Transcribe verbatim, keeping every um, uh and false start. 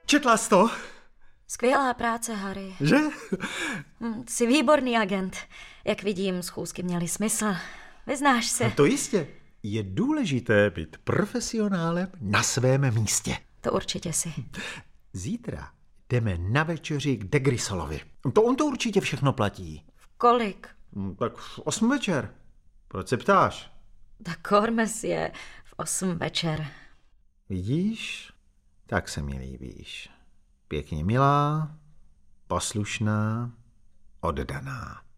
Četla jsi to? Skvělá práce, Harry. Že? Hm, jsi výborný agent. Jak vidím, schůzky měly smysl. Vyznáš se. No to jistě. Je důležité být profesionálem na svém místě. To určitě si. Zítra jdeme na večeři k Degrisolovi. To on to určitě všechno platí. V kolik? Tak v osm večer. Proč se ptáš? Tak Hormes je v osm večer. Vidíš? Tak se mi líbíš. Pěkně milá, poslušná, oddaná.